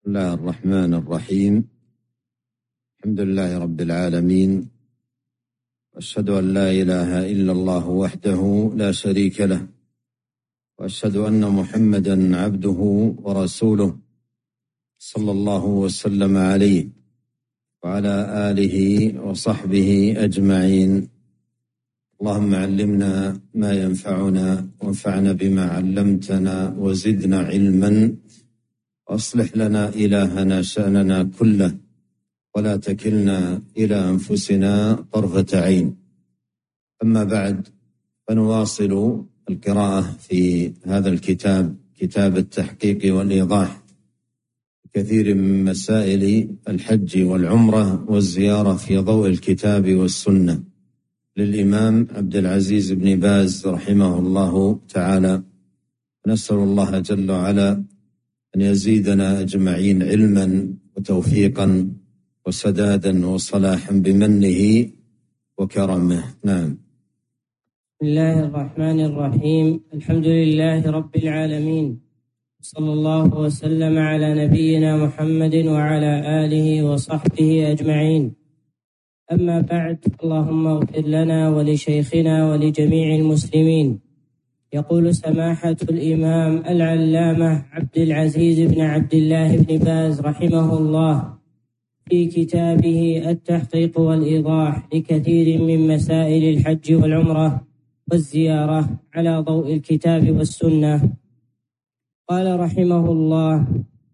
بسم الله الرحمن الرحيم. الحمد لله رب العالمين، وأشهد أن لا إله إلا الله وحده لا شريك له، وأشهد أن محمدا عبده ورسوله صلى الله وسلم عليه وعلى آله وصحبه أجمعين. اللهم علمنا ما ينفعنا وانفعنا بما علمتنا وزدنا علما، وأصلح لنا إلهنا شأننا كله، ولا تكلنا إلى أنفسنا طرفة عين. أما بعد، فنواصل القراءة في هذا الكتاب، كتاب التحقيق والإيضاح، كثير من مسائل الحج والعمرة والزيارة في ضوء الكتاب والسنة، للإمام عبد العزيز بن باز رحمه الله تعالى. نسأل الله جل وعلا أن يزيدنا أجمعين علما وتوفيقا وسدادا وصلاحا بمنه وكرمه. نعم. بسم الله الرحمن الرحيم. الحمد لله رب العالمين، صلى الله وسلم على نبينا محمد وعلى آله وصحبه أجمعين. أما بعد، اللهم اغفر لنا ولشيخنا ولجميع المسلمين. يقول سماحة الإمام العلامة عبد العزيز بن عبد الله بن باز رحمه الله في كتابه التحقيق والإيضاح لكثير من مسائل الحج والعمرة والزيارة على ضوء الكتاب والسنة، قال رحمه الله: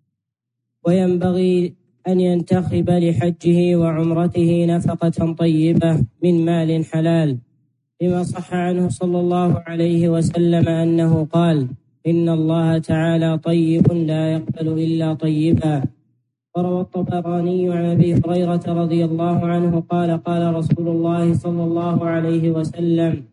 وينبغي أن ينتخب لحجه وعمرته نفقة طيبة من مال حلال، لما صح عنه صلى الله عليه وسلم أنه قال: إن الله تعالى طيب لا يقبل إلا طيبا. وروى الطبراني عن أبي هريرة رضي الله عنه قال: قال رسول الله صلى الله عليه وسلم: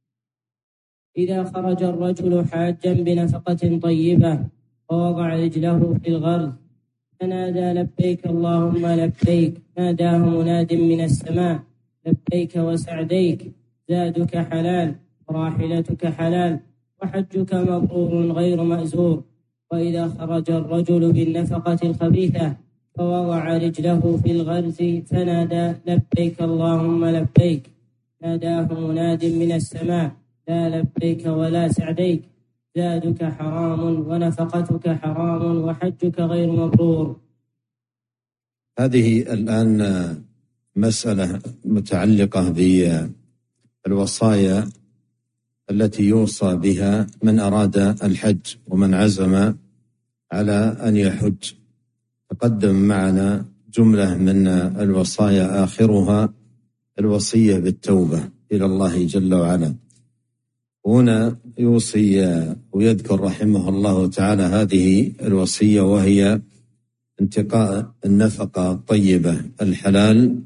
إذا خرج الرجل حاجا بنفقة طيبة ووضع رجله في الغرز فنادى: لبيك اللهم لبيك، ناداه مناد من السماء: لبيك وسعديك، زادك حلال وراحلتك حلال وحجك مبرور غير مأزور. وإذا خرج الرجل بالنفقة الخبيثة فوضع رجله في الغرز فنادى: لبيك اللهم لبيك، ناداه مناد من السماء: لا لبيك ولا سعديك، زادك حرام ونفقتك حرام وحجك غير مبرور. هذه الآن مسألة متعلقة بالوصايا التي يوصى بها من أراد الحج ومن عزم على أن يحج. تقدم معنا جملة من الوصايا آخرها الوصية بالتوبة إلى الله جل وعلا. هنا يوصي ويذكر رحمه الله تعالى هذه الوصية، وهي انتقاء النفقة الطيبة الحلال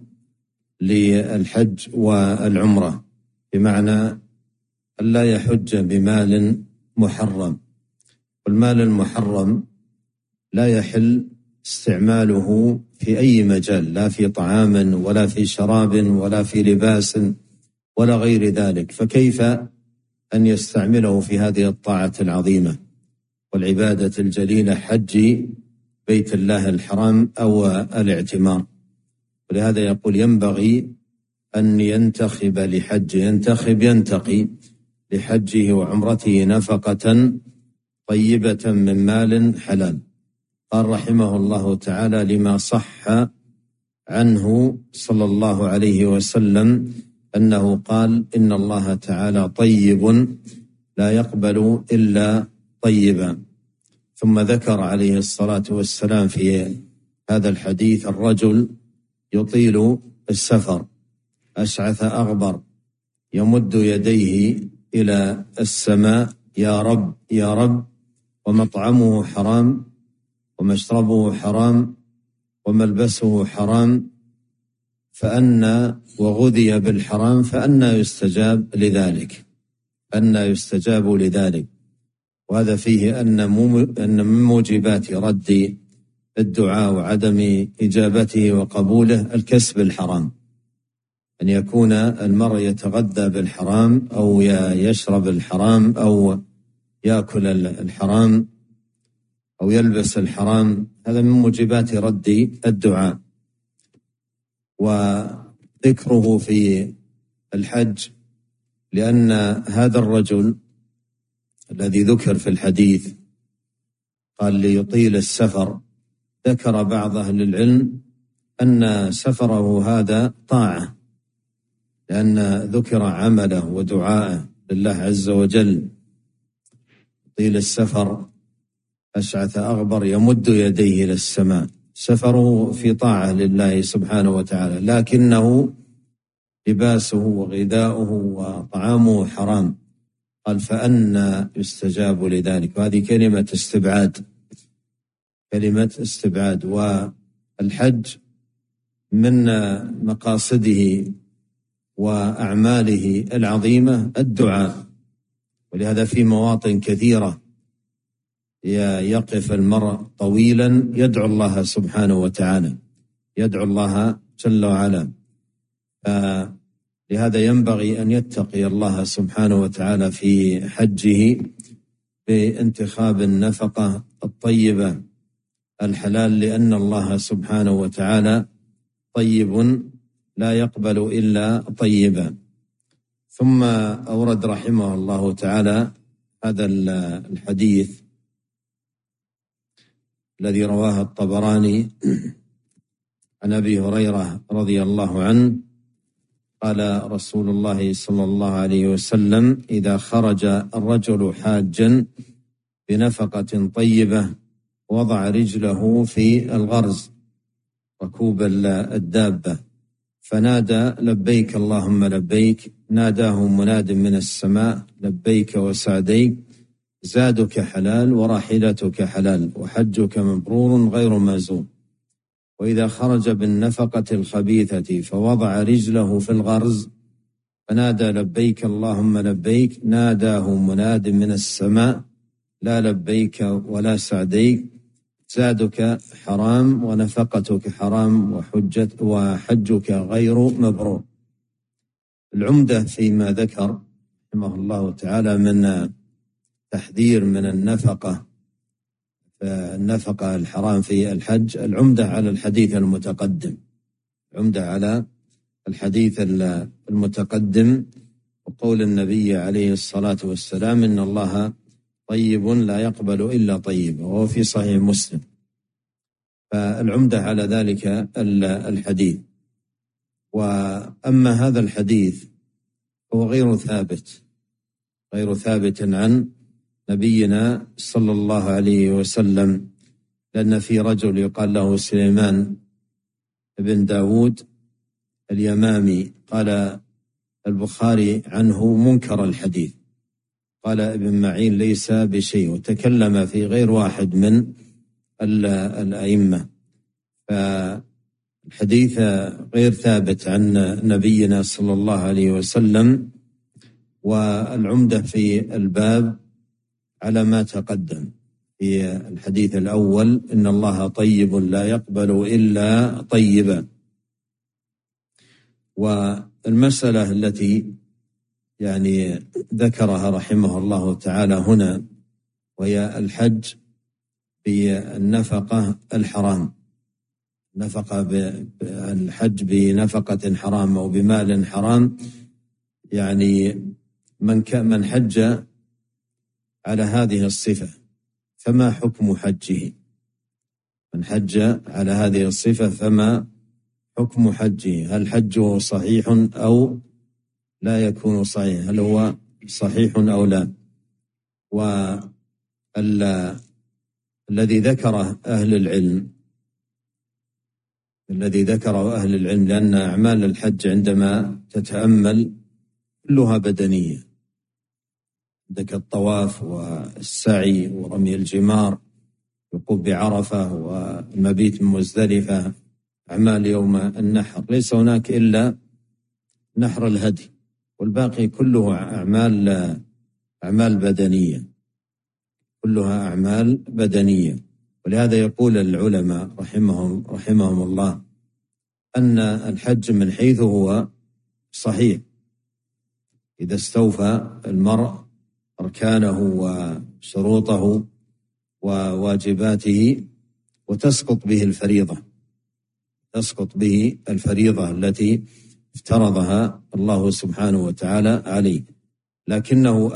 للحج والعمرة، بمعنى ألا يحج بمال محرم. والمال المحرم لا يحل استعماله في أي مجال، لا في طعام ولا في شراب ولا في لباس ولا غير ذلك، فكيف أن يستعمله في هذه الطاعة العظيمة والعبادة الجليلة، حج بيت الله الحرام أو الاعتمار. ولهذا يقول: ينبغي أن ينتخب لحجه، ينتقي لحجه وعمرته نفقة طيبة من مال حلال. قال رحمه الله تعالى: لما صح عنه صلى الله عليه وسلم أنه قال: إن الله تعالى طيب لا يقبل إلا طيبا. ثم ذكر عليه الصلاة والسلام في هذا الحديث: الرجل يطيل السفر أشعث أغبر يمد يديه إلى السماء: يا رب يا رب، ومطعمه حرام ومشربه حرام وملبسه حرام، وغذي بالحرام، فأنى يستجاب لذلك. وهذا فيه أن من موجبات رد الدعاء وعدم إجابته وقبوله الكسب الحرام، أن يكون المرء يتغذى بالحرام أو يشرب الحرام أو يأكل الحرام أو يلبس الحرام. هذا من موجبات رد الدعاء. وذكره في الحج لأن هذا الرجل الذي ذكر في الحديث قال ليطيل السفر، ذكر بعض أهل العلم أن سفره هذا طاعة، لأن ذكر عمله ودعاءه لله عز وجل. يطيل السفر أشعث أغبر يمد يديه إلى السماء، سفره في طاعة لله سبحانه وتعالى، لكنه لباسه وغذاؤه وطعامه حرام. قال فأنى يستجاب لذلك. وهذه كلمة استبعاد. والحج من مقاصده وأعماله العظيمة الدعاء، ولهذا في مواطن كثيرة يقف المرء طويلا يدعو الله سبحانه وتعالى، يدعو الله جل وعلا. لهذا ينبغي أن يتقي الله سبحانه وتعالى في حجه بانتخاب النفقة الطيبة الحلال، لأن الله سبحانه وتعالى طيب لا يقبل إلا طيبا. ثم أورد رحمه الله تعالى هذا الحديث الذي رواه الطبراني عن أبي هريرة رضي الله عنه قال رسول الله صلى الله عليه وسلم: إذا خرج الرجل حاجا بنفقة طيبة وضع رجله في الغرز ركوب الدابة فنادى لبيك اللهم لبيك، ناداه مناد من السماء لبيك وسعديك، زادك حلال وراحلتك حلال وحجك مبرور غير مازور. وإذا خرج بالنفقة الخبيثة فوضع رجله في الغرز فنادى لبيك اللهم لبيك، ناداه مناد من السماء لا لبيك ولا سعديك، زادك حرام ونفقتك حرام وحجك غير مبرور. العمدة فيما ذكر رحمه الله تعالى من تحذير من النفقة الحرام في الحج، العمدة على الحديث المتقدم، وقول النبي عليه الصلاة والسلام: إن الله طيب لا يقبل إلا طيب، وهو في صحيح مسلم. فالعمدة على ذلك الحديث. وأما هذا الحديث هو غير ثابت عن نبينا صلى الله عليه وسلم، لأن في رجل يقال له سليمان بن داود اليمامي قال البخاري عنه منكر الحديث، قال ابن معين ليس بشيء، وتكلم في غير واحد من الأئمة. فالحديث غير ثابت عن نبينا صلى الله عليه وسلم. والعمدة في الباب على ما تقدم في الحديث الأول: إن الله طيب لا يقبل إلا طيبا. والمسألة التي ذكرها رحمه الله تعالى هنا وهي الحج بالنفقة الحرام، الحج بنفقة حرام أو بمال حرام، من حج على هذه الصفة فما حكم حجه؟ من حج على هذه الصفة فما حكم حجه؟ هل حجه صحيح أو لا يكون صحيح؟ هل هو صحيح أو لا؟ الذي ذكره أهل العلم لأن أعمال الحج عندما تتأمل كلها بدنية، عندك الطواف والسعي ورمي الجمار، الوقوف بعرفة والمبيت من مزدلفة، أعمال يوم النحر، ليس هناك إلا نحر الهدي، والباقي كله أعمال بدنية. ولهذا يقول العلماء رحمهم الله أن الحج من حيث هو صحيح إذا استوفى المرء أركانه وشروطه وواجباته وتسقط به الفريضة، تسقط به الفريضة التي افترضها الله سبحانه وتعالى عليه، لكنه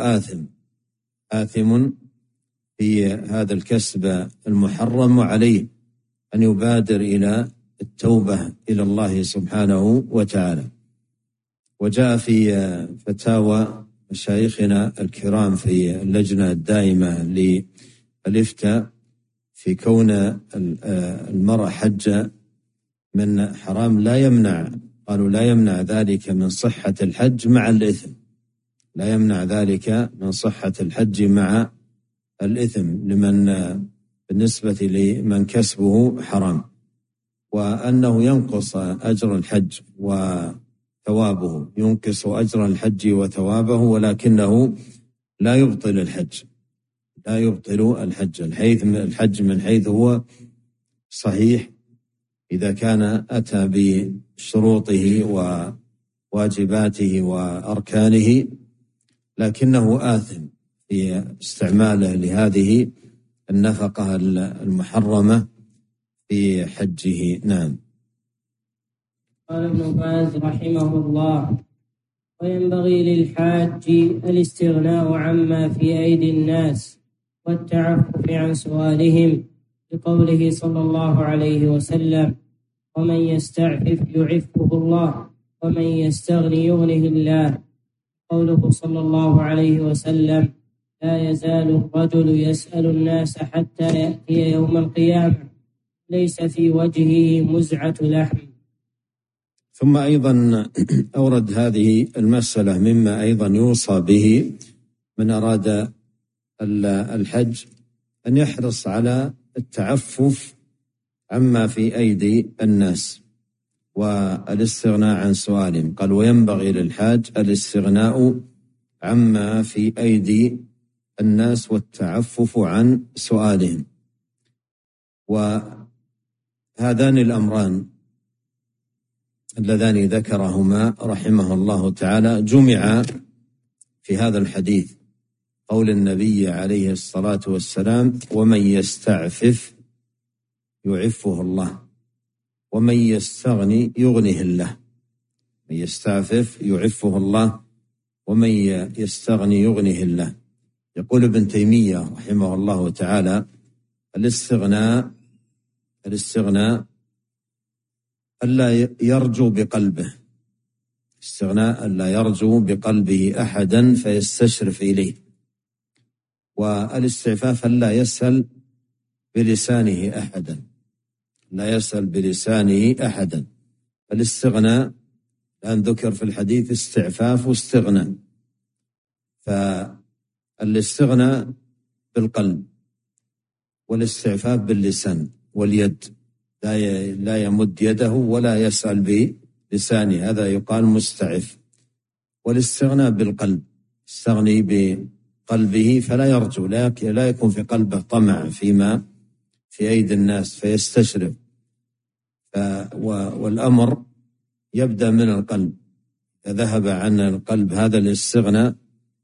آثم في هذا الكسب المحرم، وعليه أن يبادر إلى التوبة إلى الله سبحانه وتعالى. وجاء في فتاوى مشايخنا الكرام في اللجنة الدائمة للإفتاء في كون المرأة حج من حرام قالوا لا يمنع ذلك من صحة الحج مع الإثم، لا يمنع ذلك من صحة الحج مع الإثم بالنسبة لمن كسبه حرام، وأنه ينقص أجر الحج وثوابه، ينقص أجر الحج وثوابه، ولكنه لا يبطل الحج، لا يبطل الحج. الحج من حيث هو صحيح إذا كان أتى بشروطه وواجباته وأركانه، لكنه آثم في استعماله لهذه النفقة المحرمة في حجه. نعم. قال ابن باز رحمه الله: وينبغي للحاج الاستغناء عما في أيدي الناس والتعفف عن سؤالهم، لقوله صلى الله عليه وسلم: ومن يستعفف يعفه الله ومن يستغني يغنه الله. قوله صلى الله عليه وسلم: لا يزال الرجل يسأل الناس حتى يأتي يوم القيامة ليس في وجهه مزعة لحم. ثم أيضا أورد هذه المسألة مما أيضا يوصى به من أراد الحج أن يحرص على التعفف عما في أيدي الناس والاستغناء عن سؤالهم. قال: وينبغي للحاج الاستغناء عما في أيدي الناس والتعفف عن سؤالهم. وهذان الأمران اللذان ذكرهما رحمه الله تعالى جمع في هذا الحديث، قول النبي عليه الصلاة والسلام: ومن يستعفف يعفه الله ومن يستغني يغنه الله. من يستعفف يعفه الله ومن يستغني يغنه الله. يقول ابن تيمية رحمه الله تعالى: الاستغناء ألا يرجو بقلبه، استغناء ألا يرجو بقلبه أحدا فيستشرف إليه، والاستعفاف ألا يسأل بلسانه أحدا، لا يسأل بلسانه أحدا. الاستغناء الآن ذكر في الحديث استعفاف واستغناء، فالاستغناء بالقلب والاستعفاف باللسان واليد، لا يمد يده ولا يسأل بلسانه، هذا يقال مستعف. والاستغناء بالقلب، استغني بقلبه فلا يرجو، لا يكون في قلبه طمع فيما في أيدي الناس فيستشرف. والأمر يبدأ من القلب، ذهب عن القلب هذا الاستغناء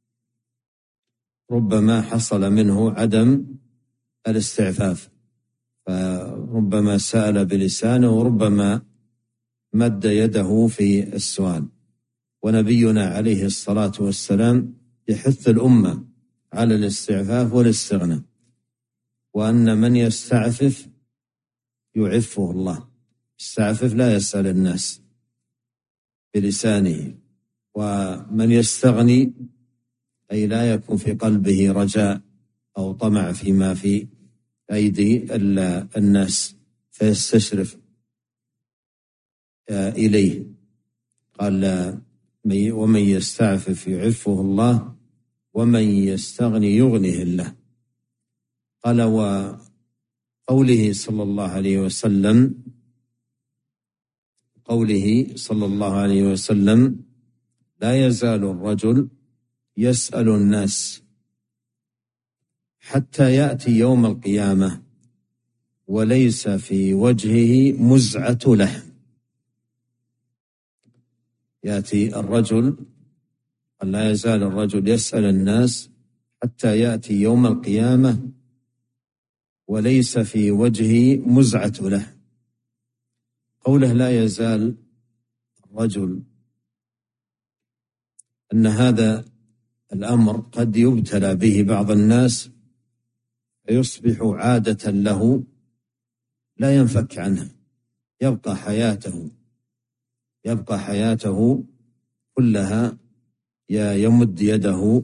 ربما حصل منه عدم الاستعفاف، فربما سأل بلسانه وربما مد يده في السؤال. ونبينا عليه الصلاة والسلام يحث الأمة على الاستعفاف والاستغناء، وأن من يستعفف يعفه الله. يستعفف لا يسأل الناس بلسانه، ومن يستغني أي لا يكون في قلبه رجاء أو طمع فيما في أيدي الناس فيستشرف إليه. قال: ومن يستعفف يعفه الله ومن يستغني يغنه الله. قال: وقوله صلى الله عليه وسلم: لا يزال الرجل يسأل الناس حتى يأتي يوم القيامة وليس في وجهه مزعة لحم. يأتي الرجل، لا يزال الرجل يسأل الناس حتى يأتي يوم القيامة وليس في وجهه مزعة له. قوله لا يزال الرجل، أن هذا الأمر قد يبتلى به بعض الناس فيصبح عادة له لا ينفك عنها، يبقى حياته كلها يمد يده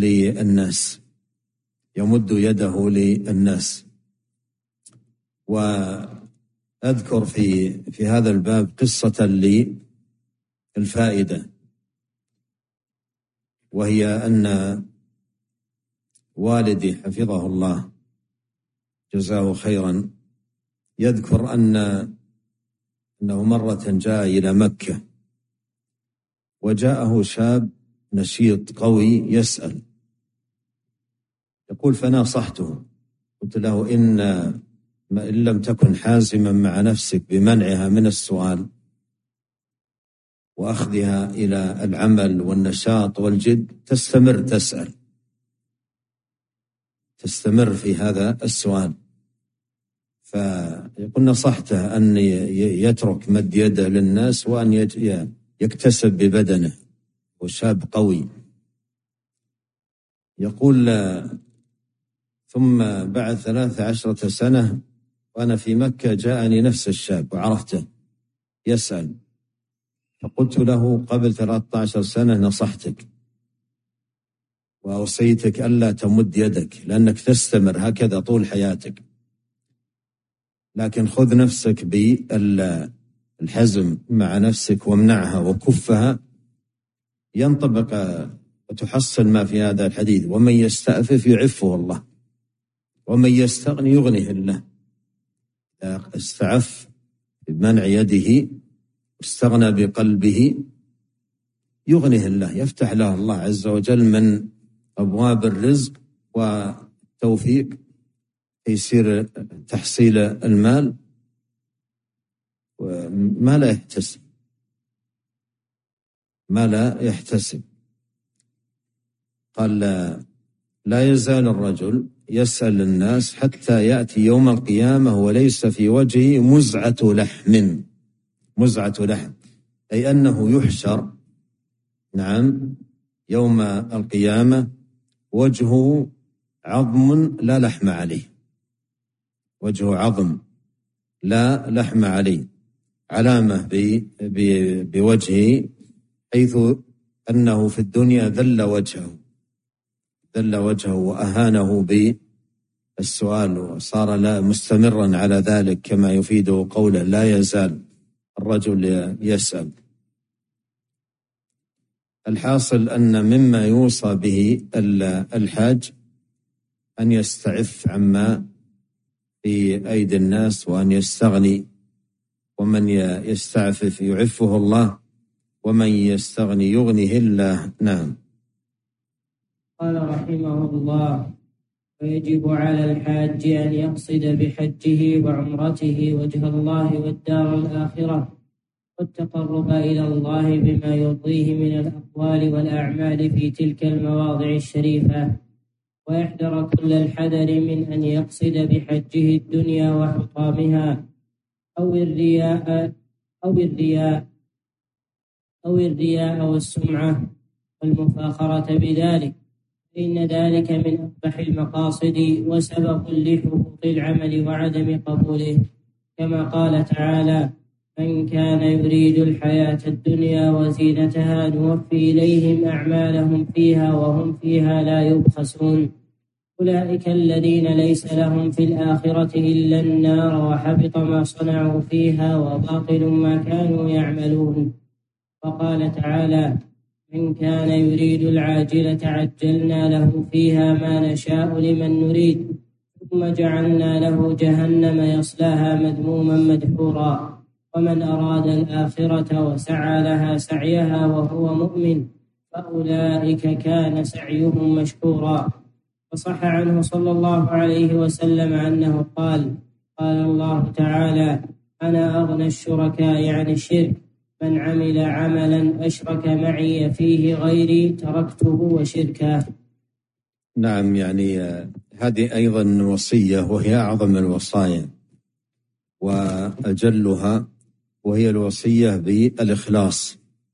للناس. وأذكر في هذا الباب قصة للفائدة، وهي أن والدي حفظه الله جزاه خيرا يذكر أنه مرة جاء إلى مكة وجاءه شاب نشيط قوي يسأل، يقول فناصحته، قلت له إن لم تكن حازما مع نفسك بمنعها من السؤال وأخذها إلى العمل والنشاط والجد تستمر في هذا السؤال. فيقول نصحته أن يترك مد يده للناس وأن يكتسب ببدنه، وشاب قوي. يقول ثم بعد 13 سنة وأنا في مكة جاءني نفس الشاب وعرفته يسأل، فقلت له قبل 13 سنة نصحتك وأوصيتك ألا تمد يدك لأنك تستمر هكذا طول حياتك، لكن خذ نفسك بالحزم مع نفسك وامنعها وكفها، ينطبق وتحصل ما في هذا الحديث: ومن يستعفف يعفه الله ومن يستغني يغنيه الله. استعف بمنع يده واستغنى بقلبه يغنيه الله، يفتح له الله عز وجل من أبواب الرزق والتوفيق، يصير تحصيل المال ما لا يحتسب. قال لا يزال الرجل يسأل الناس حتى يأتي يوم القيامة وليس في وجهه مزعة لحم، أي أنه يحشر يوم القيامة وجهه عظم لا لحم عليه، وجهه عظم لا لحم عليه، علامة بوجهه، حيث أنه في الدنيا ذل وجهه وأهانه بالسؤال وصار لا مستمرا على ذلك، كما يفيده قوله لا يزال الرجل يسأل. الحاصل أن مما يوصى به الحاج أن يستعف عما في أيدي الناس وأن يستغني، ومن يستعفف يعفه الله ومن يستغني يغنيه الله. نعم. قال رحمه الله: ويجب على الحاج أن يقصد بحجه وعمرته وجه الله والدار الآخرة والتقرب إلى الله بما يرضيه من الأقوال والأعمال في تلك المواضع الشريفة، ويحذر كل الحذر من أن يقصد بحجه الدنيا وحطامها أو الرياء والسمعة والمفاخرة بذلك، فإن ذلك من أقبح المقاصد وسبب لحبوط العمل وعدم قبوله، كما قال تعالى: من كان يريد الحياة الدنيا وزينتها نوفي إليهم أعمالهم فيها وهم فيها لا يبخسون، أولئك الذين ليس لهم في الآخرة إلا النار وحبط ما صنعوا فيها وباطل ما كانوا يعملون. وقال تعالى: من كان يريد العاجلة عجلنا له فيها ما نشاء لمن نريد ثم جعلنا له جهنم يصلاها مذموما مدحورا، ومن أراد الآخرة وسعى لها سعيها وهو مؤمن فأولئك كان سعيهم مشكورا. وصح عنه صلى الله عليه وسلم أنه قال الله تعالى: أنا أغنى الشركاء عن الشرك، من عمل عملا أشرك معي فيه غيري تركته وشركه. نعم، يعني هذه أيضا وصية وهي أعظم الوصايا وأجلها، وهي الوصية بالإخلاص.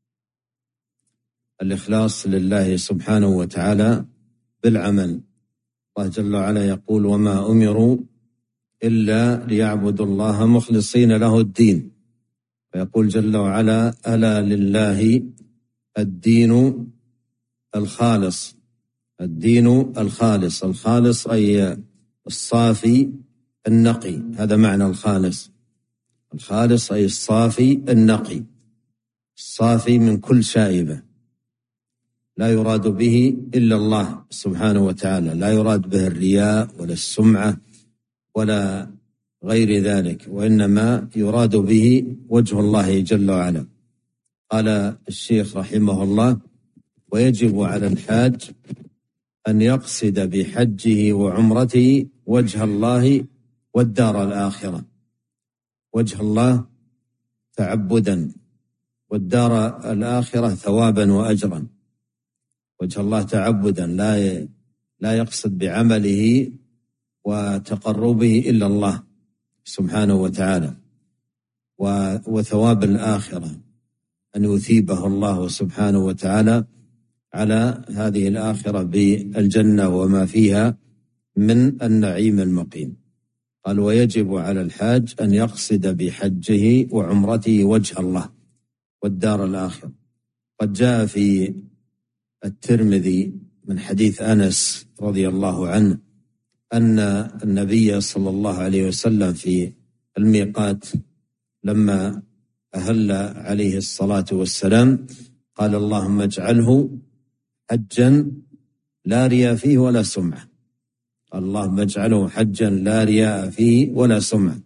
الإخلاص لله سبحانه وتعالى بالعمل. الله جل وعلا يقول: وما أمروا إلا ليعبدوا الله مخلصين له الدين. ويقول جل وعلا: ألا لله الدين الخالص. الدين الخالص، الخالص أي الصافي النقي، هذا معنى الخالص. الخالص أي الصافي النقي، الصافي من كل شائبة، لا يراد به إلا الله سبحانه وتعالى، لا يراد به الرياء ولا السمعة ولا غير ذلك، وإنما يراد به وجه الله جل وعلا. قال الشيخ رحمه الله: ويجب على الحاج أن يقصد بحجه وعمرته وجه الله والدار الآخرة. وجه الله تعبدا، والدار الآخرة ثوابا وأجرا. وجه الله تعبدا، لا يقصد بعمله وتقربه إلا الله سبحانه وتعالى، وثواب الآخرة أن يثيبه الله سبحانه وتعالى على هذه الآخرة بالجنة وما فيها من النعيم المقيم. قال: ويجب على الحاج أن يقصد بحجه وعمرته وجه الله والدار الآخرة. قد جاء في الترمذي من حديث أنس رضي الله عنه أن النبي صلى الله عليه وسلم في الميقات لما أهل عليه الصلاة والسلام قال: اللهم اجعله حجا لا رياء فيه ولا سمعة. قال: اللهم اجعله حجا لا رياء فيه ولا سمعة.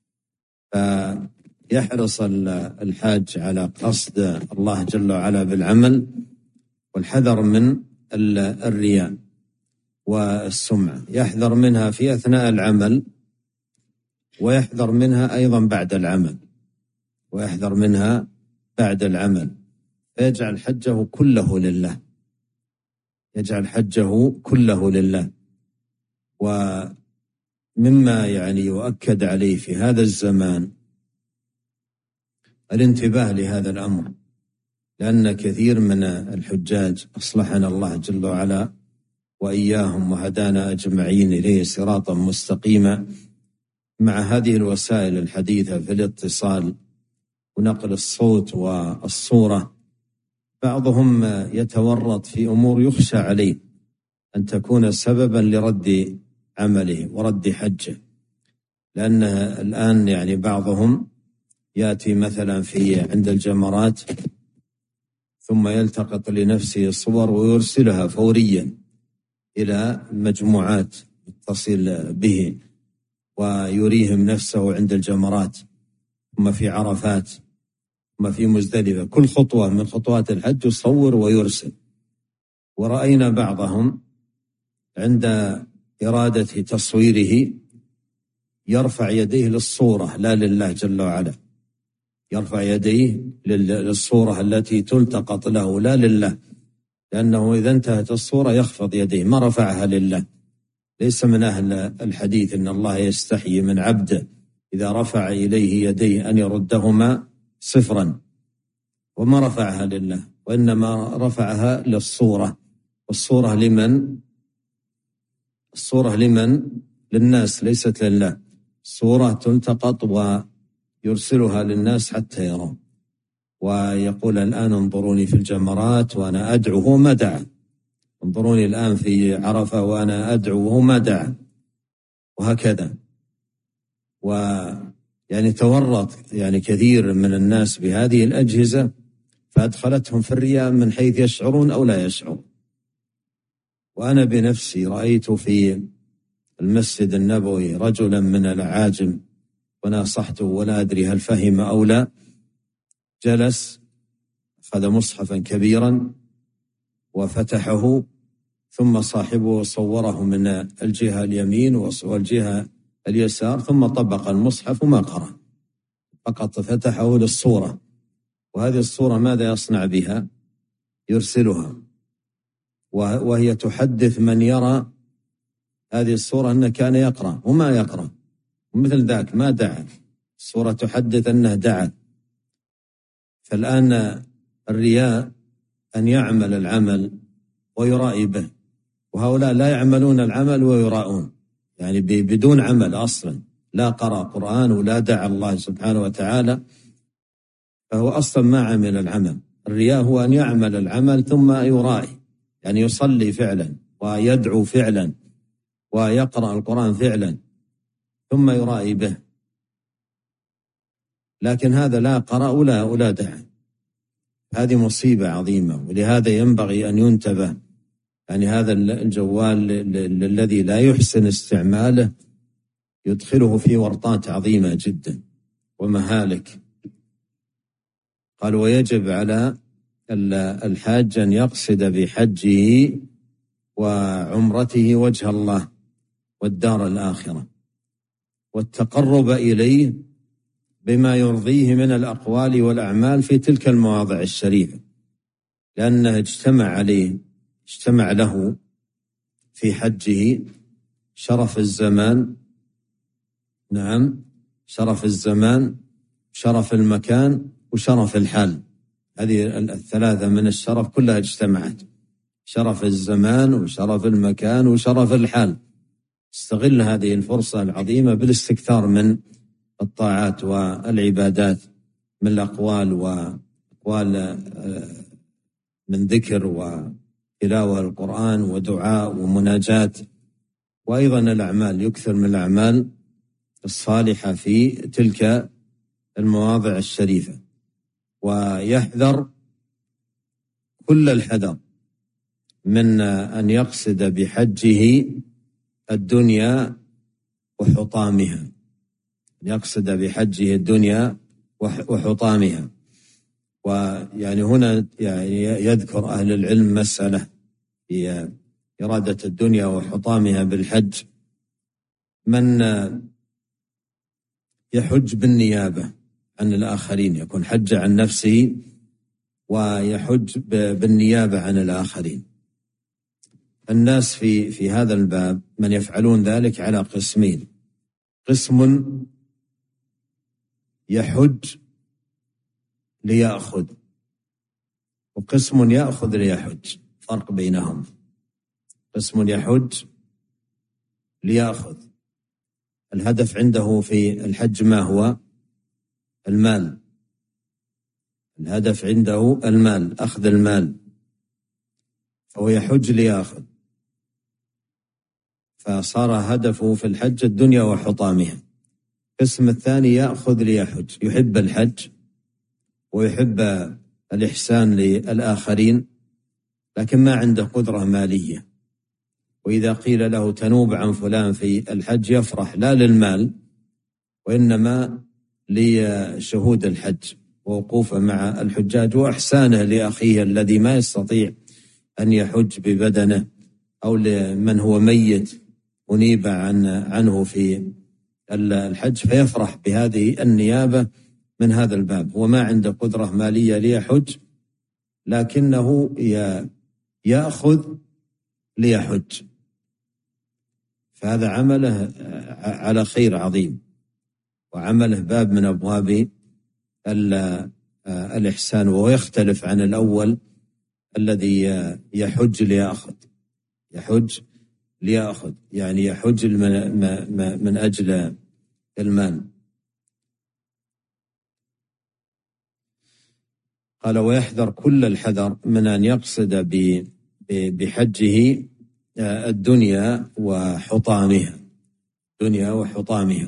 فيحرص الحاج على قصد الله جل وعلا بالعمل، والحذر من الرياء والسمعة. يحذر منها في أثناء العمل، ويحذر منها أيضا بعد العمل، ويحذر منها بعد العمل. فيجعل حجه كله لله، يجعل حجه كله لله. ومما يعني يؤكد عليه في هذا الزمان الانتباه لهذا الأمر، لأن كثير من الحجاج أصلحنا الله جل وعلا وإياهم وهدانا أجمعين إليه صراطا مستقيما، مع هذه الوسائل الحديثة في الاتصال ونقل الصوت والصورة، بعضهم يتورط في أمور يخشى عليه أن تكون سببا لرد عمله ورد حجه. لأن الآن يعني بعضهم يأتي مثلا عند الجمرات ثم يلتقط لنفسه صور ويرسلها فوريا إلى مجموعات تصل به، ويريهم نفسه عند الجمرات، ثم في عرفات، ثم في مزدلفة. كل خطوة من خطوات الحج يصور ويرسل. ورأينا بعضهم عند إرادة تصويره يرفع يديه للصورة لا لله جل وعلا، يرفع يديه للصورة التي تلتقط له لا لله، لأنه إذا انتهت الصورة يخفض يديه، ما رفعها لله. ليس من أهل الحديث إن الله يستحيي من عبده إذا رفع إليه يديه أن يردهما صفرا، وما رفعها لله، وإنما رفعها للصورة. والصورة لمن؟ الصورة لمن؟ للناس، ليست لله. الصورة تلتقط ويرسلها للناس حتى يرون، ويقول: الآن انظروني في الجمرات وأنا أدعو ما دعا، انظروني الآن في عرفة وأنا أدعو ما دعا، وهكذا. ويعني تورط يعني كثير من الناس بهذه الأجهزة، فأدخلتهم في الرياء من حيث يشعرون أو لا يشعرون. وأنا بنفسي رأيت في المسجد النبوي رجلا من الأعاجم وناصحته ولا أدري هل فهم أو لا، جلس أخذ مصحفا كبيرا وفتحه، ثم صاحبه صوره من الجهة اليمين والجهة اليسار، ثم طبق المصحف وما قرأ، فقط فتحه للصورة. وهذه الصورة ماذا يصنع بها؟ يرسلها، وهي تحدث من يرى هذه الصورة أنه كان يقرأ وما يقرأ، ومثل ذاك ما دعا. الصورة تحدث أنه دعا. فالآن الرياء أن يعمل العمل ويرائي به، وهؤلاء لا يعملون العمل ويراءون، يعني بدون عمل أصلا، لا قرأ قرآن ولا دعا الله سبحانه وتعالى، فهو أصلا ما عمل العمل. الرياء هو أن يعمل العمل ثم يرائي، يعني يصلي فعلا ويدعو فعلا ويقرأ القرآن فعلا ثم يرائي به، لكن هذا لا قرأ ولا دعا. هذه مصيبة عظيمة، ولهذا ينبغي أن ينتبه. يعني هذا الجوال الذي لا يحسن استعماله يدخله في ورطات عظيمة جدا ومهالك. قال ويجب على الحاج أن يقصد بحجه وعمرته وجه الله والدار الآخرة، والتقرب إليه بما يرضيه من الأقوال والأعمال في تلك المواضع الشريفة، لأنه اجتمع له في حجه شرف الزمان، نعم، شرف الزمان، شرف المكان، وشرف الحال. هذه الثلاثة من الشرف كلها اجتمعت، شرف الزمان وشرف المكان وشرف الحال. استغل هذه الفرصة العظيمة بالاستكثار من الطاعات والعبادات، من الأقوال وأقوال من ذكر وتلاوة القرآن ودعاء ومناجاة، وأيضا الأعمال، يكثر من الأعمال الصالحة في تلك المواضع الشريفة، ويحذر كل الحذر من أن يقصد بحجه الدنيا وحطامها، يقصد بحجه الدنيا وحطامها. ويعني هنا يعني يذكر أهل العلم مسألة هي إرادة الدنيا وحطامها بالحج. من يحج بالنيابة عن الآخرين، يكون حج عن نفسه ويحج بالنيابة عن الآخرين. الناس في هذا الباب من يفعلون ذلك على قسمين: قسم يحج ليأخذ، وقسم يأخذ ليحج، فرق بينهم. قسم يحج ليأخذ، الهدف عنده في الحج ما هو؟ المال. الهدف عنده المال، أخذ المال، فهو يحج ليأخذ، فصار هدفه في الحج الدنيا وحطامها. القسم الثاني يأخذ ليحج، يحب الحج ويحب الإحسان للآخرين، لكن ما عنده قدرة مالية، وإذا قيل له تنوب عن فلان في الحج يفرح، لا للمال وإنما لشهود الحج ووقوفه مع الحجاج وإحسانه لأخيه الذي ما يستطيع أن يحج ببدنه، أو لمن هو ميت ونيب عنه في الحج، فيفرح بهذه النيابة من هذا الباب. وما عنده قدرة مالية ليحج، لكنه يأخذ ليحج، فهذا عمله على خير عظيم، وعمله باب من أبواب الإحسان، وهو يختلف عن الأول الذي يحج ليأخذ. يحج ليأخذ يعني يحج من أجل المال. قال ويحذر كل الحذر من أن يقصد بحجه الدنيا وحطامها، دنيا وحطامها.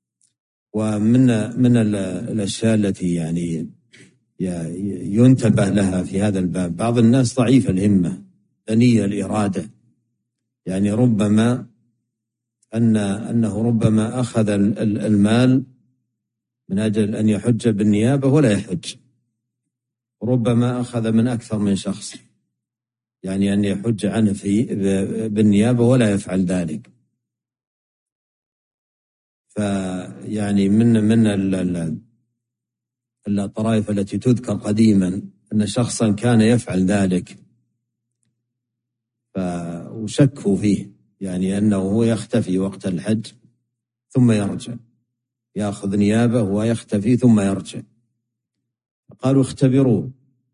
ومن الأشياء التي يعني ينتبه لها في هذا الباب، بعض الناس ضعيف الهمة دنية الإرادة، يعني ربما أنه ربما أخذ المال من أجل أن يحج بالنيابة ولا يحج، ربما أخذ من أكثر من شخص، يعني أن يحج عنه بالنيابة ولا يفعل ذلك. فيعني من الطرائف التي تذكر قديما أن شخصا كان يفعل ذلك وشكوا فيه، يعني أنه هو يختفي وقت الحج ثم يرجع، يأخذ نيابة ويختفي ثم يرجع. قالوا اختبروه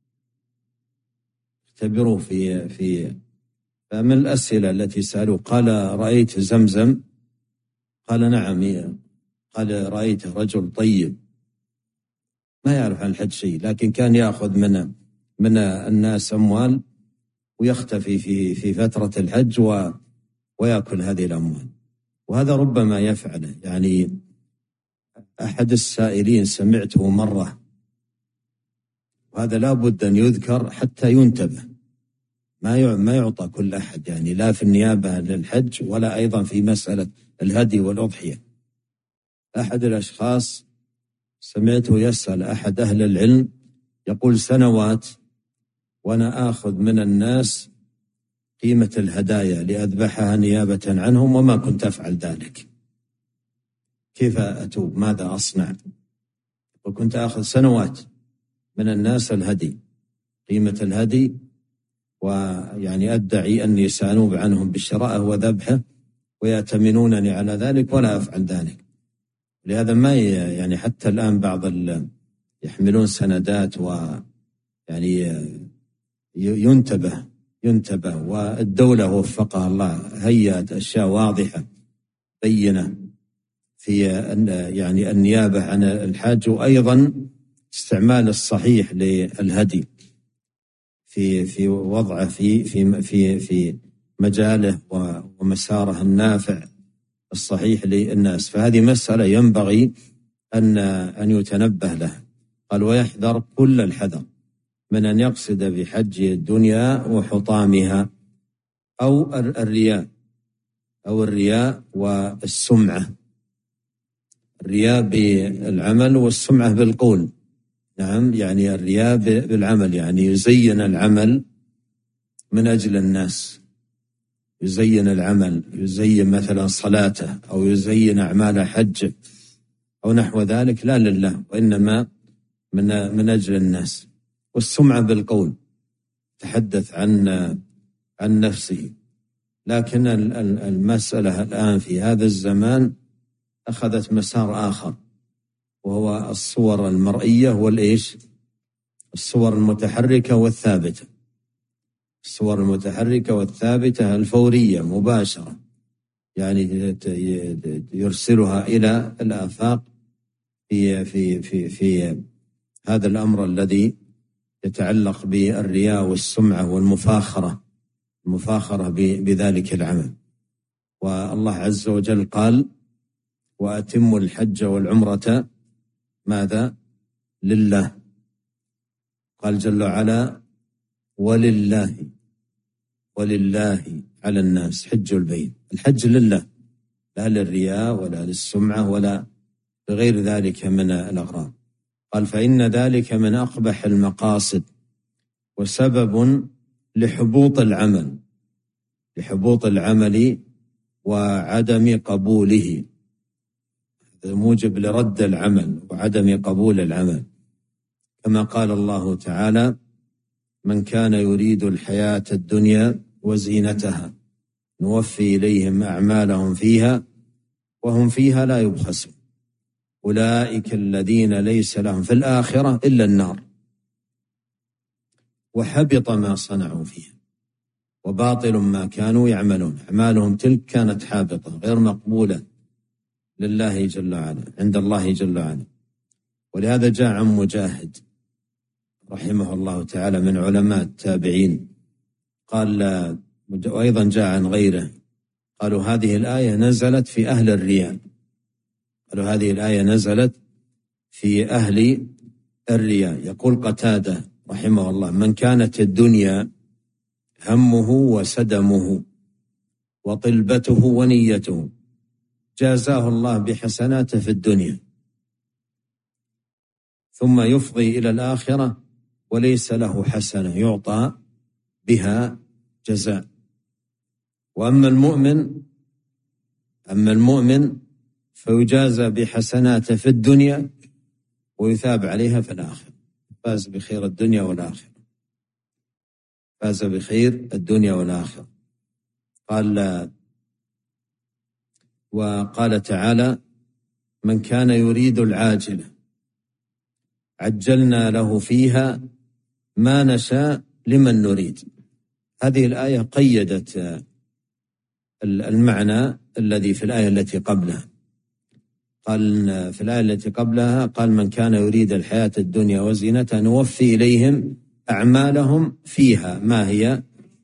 فمن الأسئلة التي سألوا قال رأيت زمزم؟ قال نعم. قال رأيت رجل طيب ما يعرف عن الحج شيء، لكن كان يأخذ من الناس أموال ويختفي في فترة الحج ويأكل هذه الأموال. وهذا ربما يفعله. يعني أحد السائلين سمعته مرة، وهذا لا بد أن يذكر حتى ينتبه، ما يعطى كل أحد، يعني لا في النيابة للحج ولا أيضا في مسألة الهدي والأضحية. أحد الأشخاص سمعته يسأل أحد أهل العلم يقول سنوات وأنا آخذ من الناس قيمة الهدايا لأذبحها نيابة عنهم وما كنت أفعل ذلك، كيف أتوب؟ ماذا أصنع؟ وكنت آخذ سنوات من الناس الهدي، قيمة الهدي، ويعني أدعي أني سأنوب عنهم بشرائه وذبحه ويأتمنونني على ذلك ولا أفعل ذلك. لهذا ما يعني حتى الآن بعض يحملون سندات، ويعني ينتبه والدولة وفقها الله هيأت أشياء واضحة بينة في يعني النيابة عن الحاج، وأيضا استعمال الصحيح للهدي في وضعه في مجاله ومساره النافع الصحيح للناس. فهذه مسألة ينبغي أن يتنبه لها. قال ويحذر كل الحذر من أن يقصد بحج الدنيا وحطامها أو الرياء والسمعة. الرياء بالعمل والسمعة بالقول. نعم، يعني الرياء بالعمل، يعني يزين العمل من أجل الناس، يزين العمل، يزين مثلا صلاته أو يزين أعمال حجه أو نحو ذلك، لا لله وإنما من أجل الناس. والسمعة بالقول، تحدث عن نفسه. لكن المسألة الآن في هذا الزمان أخذت مسار آخر، وهو الصور المرئية الصور المتحركة والثابتة. الصور المتحركة والثابتة الفورية مباشرة، يعني يرسلها إلى الآفاق في هذا الأمر الذي يتعلق بالرياء والسمعة والمفاخرة بذلك العمل. والله عز وجل قال وأتموا الحج والعمرة ماذا؟ لله. قال جل وعلا ولله على الناس حج البيت. الحج لله، لا للرياء ولا للسمعة ولا لغير ذلك من الأغراض. قال فإن ذلك من أقبح المقاصد وسبب لحبوط العمل وعدم قبوله، موجب لرد العمل وعدم قبول العمل. كما قال الله تعالى من كان يريد الحياة الدنيا وزينتها نوفي إليهم أعمالهم فيها وهم فيها لا يبخسون أولئك الذين ليس لهم في الآخرة إلا النار وحبط ما صنعوا فيها وباطل ما كانوا يعملون. أعمالهم تلك كانت حابطة غير مقبولة لله جل وعلا، عند الله جل وعلا. ولهذا جاء عن مجاهد رحمه الله تعالى من علماء التابعين قال، وأيضا جاء عن غيره، قالوا هذه الآية نزلت في أهل الرياء. قالوا هذه الآية نزلت في أهل الرياء. يقول قتادة رحمه الله من كانت الدنيا همه وسدمه وطلبته ونيته جازاه الله بحسناته في الدنيا ثم يفضي إلى الآخرة وليس له حسنة يعطى بها جزاء. وأما المؤمن فيجازى بحسناته في الدنيا ويثاب عليها في الآخرة. فاز بخير الدنيا والآخرة. قال وقال تعالى: من كان يريد العاجلة عجلنا له فيها ما نشاء لمن نريد. هذه الآية قيدت المعنى الذي في الآية التي قبلها. قال في الآية التي قبلها: قال من كان يريد الحياة الدنيا وزينتها نوفي إليهم أعمالهم فيها. ما هي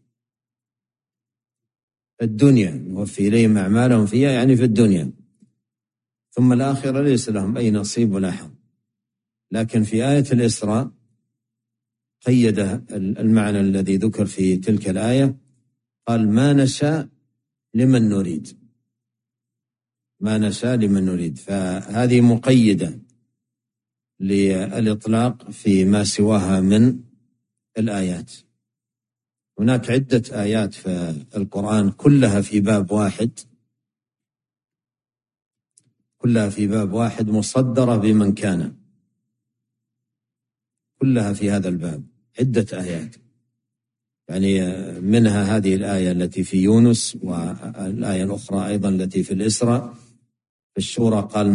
الدنيا؟ نوفي إليهم أعمالهم فيها يعني في الدنيا، ثم الآخرة ليس لهم أي نصيب ولا حظ. لكن في آية الإسراء قيد المعنى الذي ذكر في تلك الآية، قال: ما نشاء لمن نريد، ما نشاء لمن نريد. فهذه مقيدة للإطلاق في ما سواها من الآيات. هناك عدة آيات في القرآن كلها في باب واحد، كلها في باب واحد مصدرة بمن كان، كلها في هذا الباب عدة آيات. يعني منها هذه الآية التي في يونس، والآية الأخرى أيضا التي في الإسراء. في الشورى قال: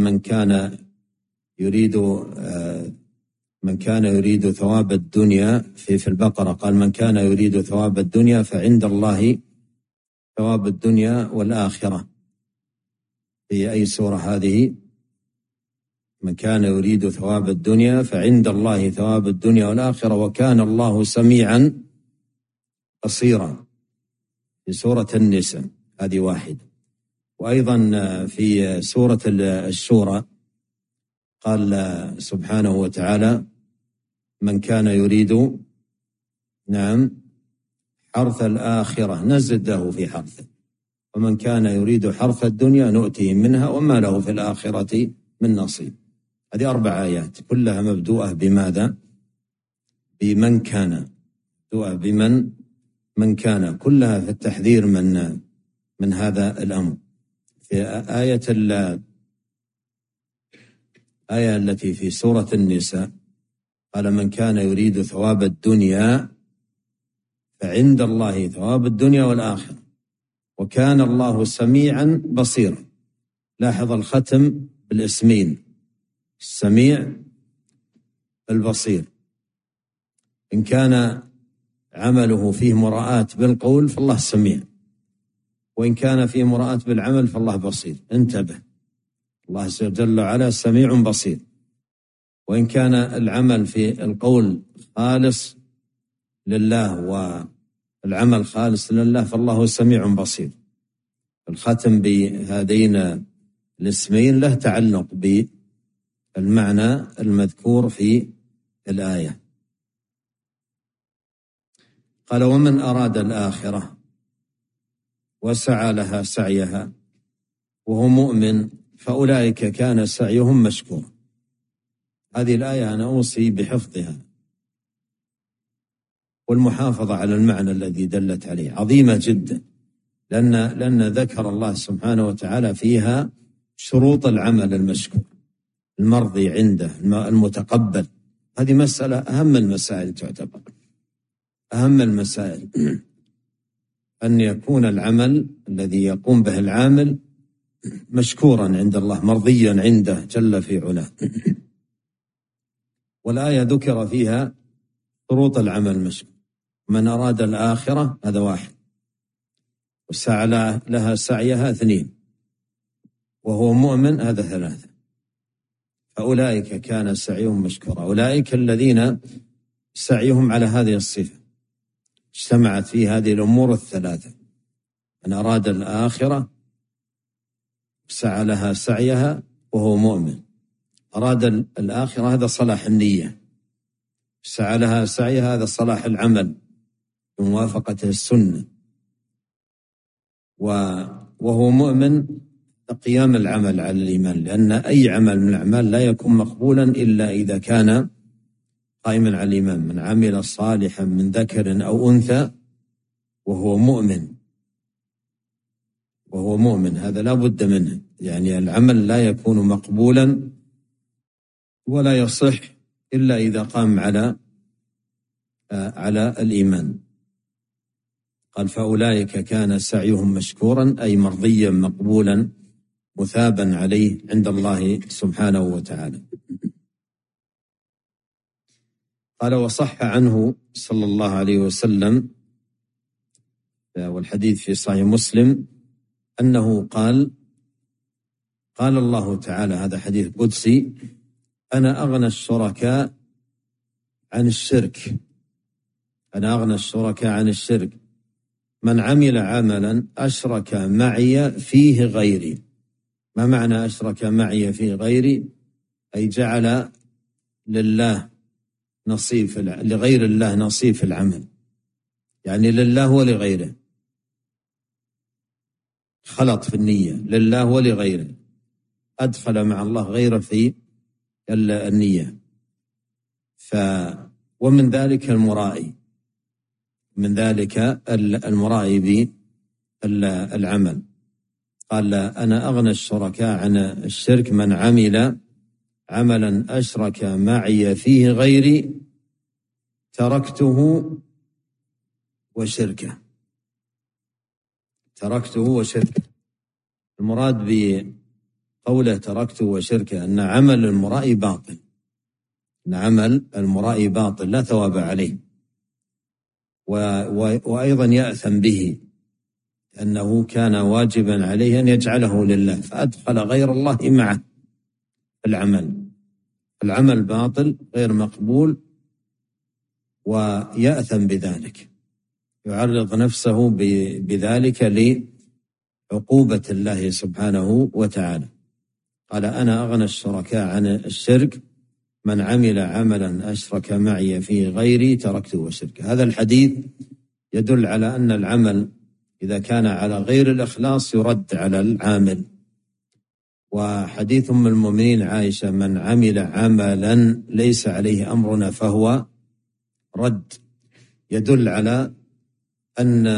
من كان يريد ثواب الدنيا. في البقرة قال: من كان يريد ثواب الدنيا فعند الله ثواب الدنيا والآخرة. في أي سورة هذه؟ من كان يريد ثواب الدنيا فعند الله ثواب الدنيا والآخرة وكان الله سميعا بصيرا. في سورة النساء هذه واحدة. وأيضا في سورة الشورى قال سبحانه وتعالى: من كان يريد حرث الآخرة نزد له في حرثه ومن كان يريد حرث الدنيا نؤته منها وما له في الآخرة من نصيب. هذه 4 آيات كلها مبدوءة بماذا؟ بمن كان، مبدوءة بمن كان، كلها في التحذير من هذا الأمر. في آية التي في سورة النساء قال: من كان يريد ثواب الدنيا فعند الله ثواب الدنيا والآخرة وكان الله سميعا بصيرا. لاحظ الختم بالاسمين: السميع البصير. إن كان عمله فيه مراءة بالقول فالله سميع، وإن كان فيه مراءة بالعمل فالله بصير. انتبه، الله جل وعلا سميع بصير. وإن كان العمل في القول خالص لله والعمل خالص لله فالله سميع بصير. الختم بهذين الاسمين له تعلق بالمعنى المذكور في الآية. قال: ومن أراد الآخرة وسعى لها سعيها وهو مؤمن فأولئك كان سعيهم مشكورا. هذه الآية أنا أوصي بحفظها والمحافظة على المعنى الذي دلت عليه، عظيمة جدا، لأن ذكر الله سبحانه وتعالى فيها شروط العمل المشكور المرضي عنده المتقبل. هذه مسألة أهم المسائل، تعتبر أهم المسائل، أن يكون العمل الذي يقوم به العامل مشكورا عند الله مرضيا عنده جل في علاه. والآية ذكر فيها شروط العمل المشكور: من أراد الآخرة هذا 1، وسعى لها سعيها 2، وهو مؤمن هذا 3. فأولئك كان سعيهم مشكورا. أولئك الذين سعيهم على هذه الصفة، اجتمعت فيه هذه الأمور 3: من أراد الآخرة سعى لها سعيها وهو مؤمن. أراد الآخرة هذا صلاح النية، سعى لها سعيها هذا صلاح العمل بموافقة السنة، وهو مؤمن قيام العمل على الإيمان، لأن أي عمل من الأعمال لا يكون مقبولا إلا إذا كان قائما على الإيمان. من عمل صالحا من ذكر أو أنثى وهو مؤمن هذا لا بد منه. يعني العمل لا يكون مقبولا ولا يصح إلا إذا قام على الإيمان. قال: فأولئك كان سعيهم مشكورا، أي مرضيا مقبولا مثابا عليه عند الله سبحانه وتعالى. قال: وصح عنه صلى الله عليه وسلم، والحديث في صحيح مسلم، أنه قال الله تعالى، هذا حديث قدسي: أنا أغنى الشركاء عن الشرك، أنا أغنى الشركاء عن الشرك، من عمل عملا أشرك معي فيه غيري. ما معنى أشرك معي فيه غيري؟ أي جعل لله نصيب لغير الله نصيب في العمل، يعني لله ولغيره، خلط في النية لله ولغيره، أدخل مع الله غيره في النية. ومن ذلك المرائي، من ذلك المرائي بالعمل. قال: أنا أغنى الشركاء عن الشرك، من عمل عملا أشرك معي فيه غيري تركته وشركه. تركته وشركه، المراد بقوله تركته وشركه أن عمل المرائي باطل، أن عمل المرائي باطل لا ثواب عليه، وأيضا يأثم به، أنه كان واجبا عليه أن يجعله لله فأدخل غير الله معه العمل باطل غير مقبول، ويأثم بذلك، يعرض نفسه بذلك لعقوبة الله سبحانه وتعالى. قال: أنا أغنى الشركاء عن الشرك، من عمل عملا أشرك معي فيه غيري تركته وشركه. هذا الحديث يدل على أن العمل إذا كان على غير الإخلاص يرد على العامل. وحديث أم المؤمنين عائشة: من عمل عملا ليس عليه أمرنا فهو رد، يدل على أن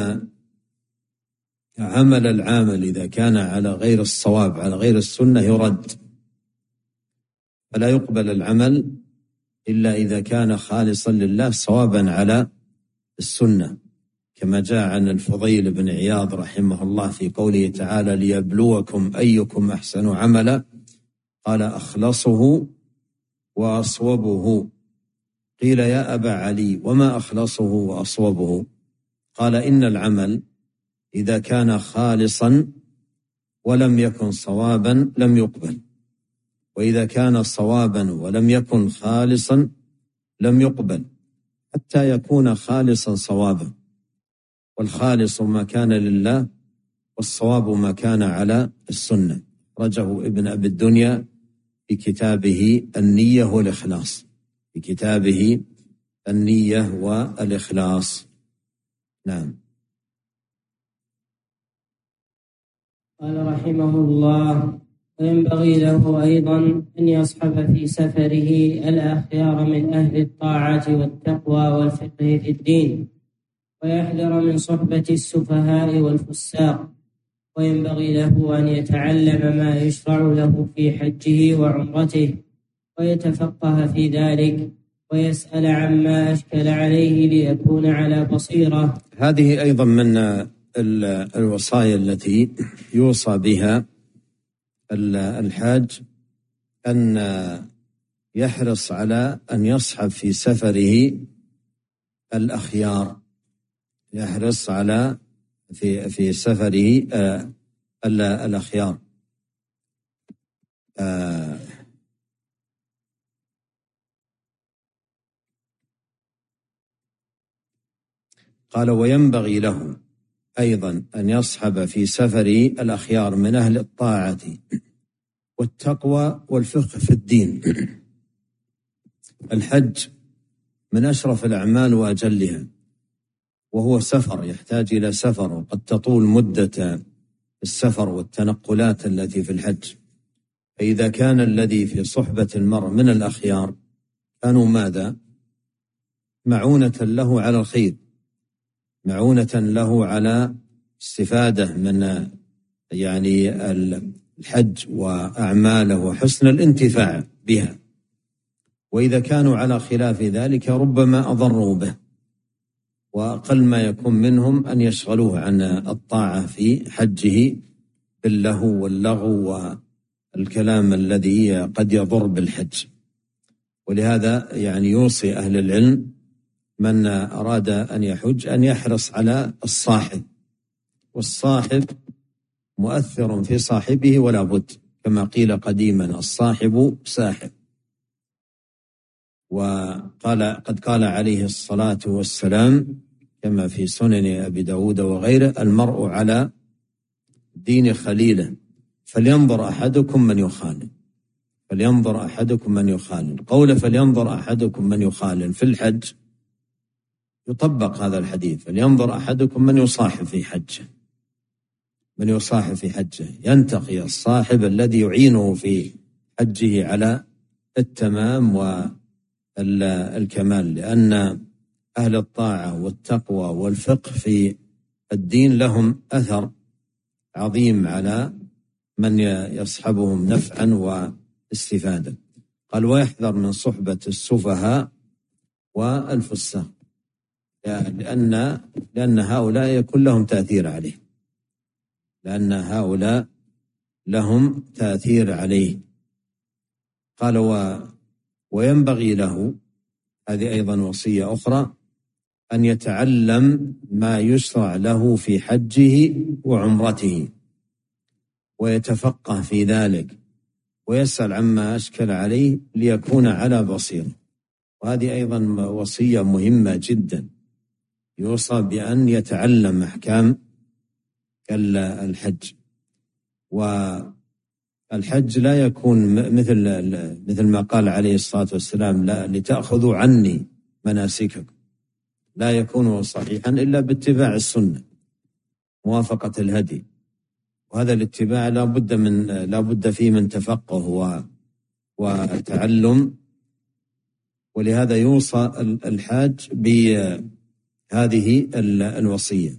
عمل العامل إذا كان على غير الصواب، على غير السنة، يرد، فلا يقبل العمل إلا إذا كان خالصا لله صوابا على السنة، كما جاء عن الفضيل بن عياض رحمه الله في قوله تعالى: ليبلوكم أيكم أحسن عملا، قال: أخلصه وأصوبه. قيل: يا أبا علي وما أخلصه وأصوبه؟ قال: إن العمل إذا كان خالصا ولم يكن صوابا لم يقبل، وإذا كان صوابا ولم يكن خالصا لم يقبل، حتى يكون خالصا صوابا. والخالص ما كان لله، والصواب ما كان على السنة. رجه ابن أبي الدنيا في كتابه النية والإخلاص، في كتابه النية والإخلاص. نعم. قال رحمه الله: وينبغي له أيضا أن يصحب في سفره الأخيار من أهل الطاعة والتقوى والفقه في الدين، ويحذر من صحبة السفهاء والفساق، وينبغي له أن يتعلم ما يشرع له في حجه وعمرته، ويتفقه في ذلك، ويسأل عما أشكل عليه ليكون على بصيرة. هذه أيضا من الوصايا التي يوصى بها الحاج، أن يحرص على أن يصحب في سفره الأخيار، يحرص على في سفره الأخيار. قال: وينبغي له أيضا أن يصحب في سفره الأخيار من أهل الطاعة والتقوى والفقه في الدين. الحج من أشرف الأعمال وأجلها، وهو سفر يحتاج إلى سفر، وقد تطول مدة السفر والتنقلات التي في الحج. فإذا كان الذي في صحبة المرء من الأخيار كانوا ماذا؟ معونة له على الخير، معونة له على استفادة من يعني الحج وأعماله وحسن الانتفاع بها. وإذا كانوا على خلاف ذلك ربما أضروا به، وأقل ما يكون منهم أن يشغلوه عن الطاعة في حجه باللهو واللغو والكلام الذي قد يضر بالحج. ولهذا يعني يوصي أهل العلم من أراد أن يحج أن يحرص على الصاحب، والصاحب مؤثر في صاحبه ولا بد، كما قيل قديما الصاحب ساحب. قد قال عليه الصلاة والسلام كما في سنن أبي داود وغيره: المرء على دين خليله فلينظر أحدكم من يخالل. فلينظر أحدكم من يخالل، قول فلينظر أحدكم من يخالل في الحج يطبق هذا الحديث: فلينظر أحدكم من يصاحب في حجه، من يصاحب في حجه، ينتقي الصاحب الذي يعينه في حجه على التمام والكمال، لأن أهل الطاعة والتقوى والفقه في الدين لهم أثر عظيم على من يصحبهم نفعا واستفادة. قال: ويحذر من صحبة السفهاء والفساق، لأن هؤلاء يكون لهم تأثير عليه، لأن هؤلاء لهم تأثير عليه. قال: وينبغي له، هذه أيضا وصية أخرى، أن يتعلم ما يشرع له في حجه وعمرته ويتفقه في ذلك ويسأل عما أشكل عليه ليكون على بصيرة. وهذه أيضا وصية مهمة جدا، يوصى بأن يتعلم أحكام الحج. والحج لا يكون مثل ما قال عليه الصلاة والسلام: لا لتأخذوا عني مناسككم، لا يكون صحيحا إلا باتباع السنة، موافقة الهدي. وهذا الاتباع لا بد فيه من تفقه وتعلم. ولهذا يوصى الحاج بهذه الوصية.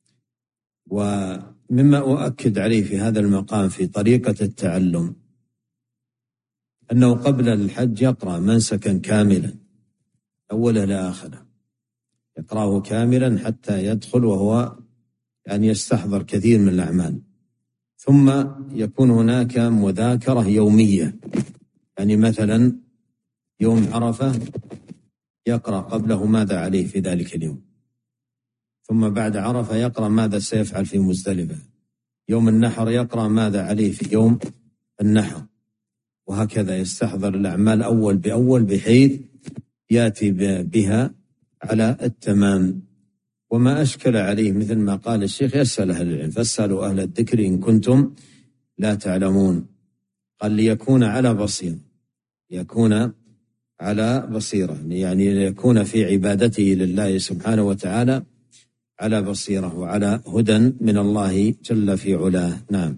ومما أؤكد عليه في هذا المقام في طريقة التعلم أنه قبل الحج يقرأ منسكا كاملا أوله لآخره، يقرأه كاملا حتى يدخل وهو يعني يستحضر كثير من الأعمال. ثم يكون هناك مذاكرة يومية، يعني مثلا يوم عرفة يقرأ قبله ماذا عليه في ذلك اليوم، ثم بعد عرفة يقرأ ماذا سيفعل في مزدلفة، يوم النحر يقرأ ماذا عليه في يوم النحر، وهكذا يستحضر الأعمال أول بأول بحيث يأتي بها على التمام. وما أشكل عليه مثل ما قال الشيخ يسأل أهل العلم: فاسألوا أهل الذكر إن كنتم لا تعلمون. قال: ليكون على بصيرة، يكون على بصيرة، يعني ليكون في عبادته لله سبحانه وتعالى على بصيرة وعلى هدى من الله جل في علاه. نعم.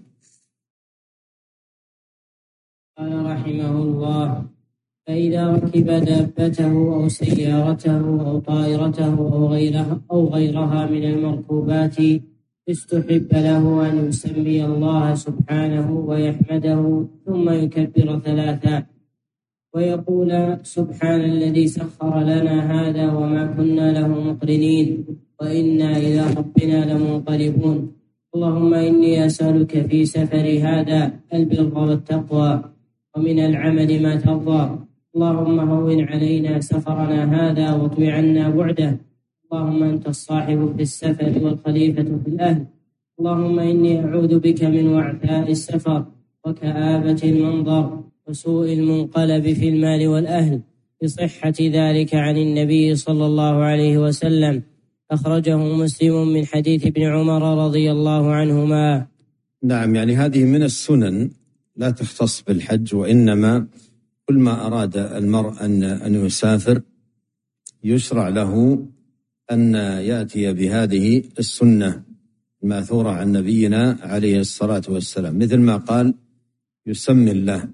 قال رحمه الله: فإذا ركب دابته أو سيارته أو طائرته أو غيرها من المركوبات استحب له أن يسمي الله سبحانه ويحمده ثم يكبر 3 ويقول: سبحان الذي سخر لنا هذا وما كنا له مقرنين وإنا إلى ربنا لمنقلبون. اللهم إني أسألك في سفر هذا البر والتقوى ومن العمل ما ترضى. اللهم هون علينا سفرنا هذا واطوي عنا بعده. اللهم أنت الصاحب في السفر والخليفة في الأهل. اللهم إني أعوذ بك من وعثاء السفر وكآبة المنظر وسوء المنقلب في المال والأهل، بصحة ذلك عن النبي صلى الله عليه وسلم. أخرجه مسلم من حديث ابن عمر رضي الله عنهما. نعم، يعني هذه من السنن لا تختص بالحج، وإنما كل ما أراد المرء أن يسافر يشرع له أن يأتي بهذه السنة الماثورة عن نبينا عليه الصلاة والسلام، مثل ما قال: يسمي الله.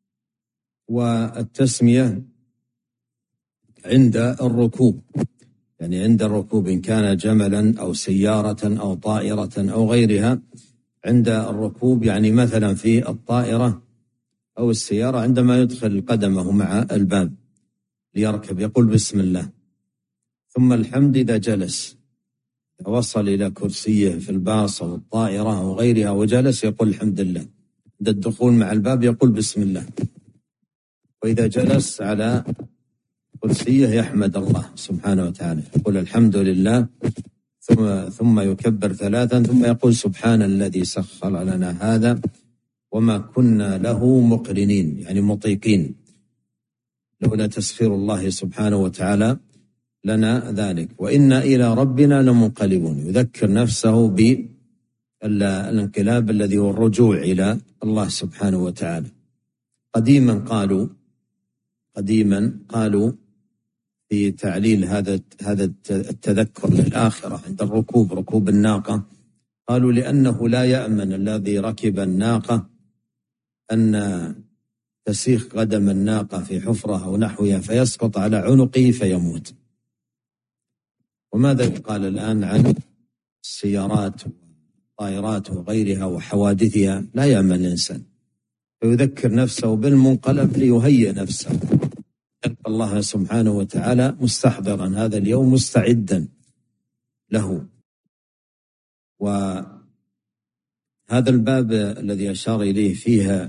والتسمية عند الركوب، يعني عند الركوب إن كان جملا أو سيارة أو طائرة أو غيرها، عند الركوب يعني مثلا في الطائرة أو السيارة عندما يدخل قدمه مع الباب ليركب يقول بسم الله، ثم الحمد إذا جلس، وصل إلى كرسيه في الباص أو الطائرة أو غيرها وجلس يقول الحمد لله. عند الدخول مع الباب يقول بسم الله. وإذا جلس على كرسيه يحمد الله سبحانه وتعالى، يقول الحمد لله، ثم يكبر 3 ثم يقول سبحان الذي سخر لنا هذا وما كنا له مقرنين، يعني مطيقين، لولا تسخير الله سبحانه وتعالى لنا ذلك، وإنا إلى ربنا لمنقلبون. يذكر نفسه بالانقلاب الذي هو الرجوع إلى الله سبحانه وتعالى. قديما قالوا في تعليل هذا التذكر للآخرة عند ركوب الناقة، قالوا لأنه لا يأمن الذي ركب الناقة أن تسيخ قدم الناقة في حفرة أو نحوها فيسقط على عنقه فيموت. وماذا يقال الآن عن السيارات والطائرات وغيرها وحوادثها؟ لا يأمن الإنسان، فيذكر نفسه بالمنقلب ليهيئ نفسه. يلقى الله سبحانه وتعالى مستحضرا هذا اليوم مستعدا له. وهذا الباب الذي أشار إليه فيها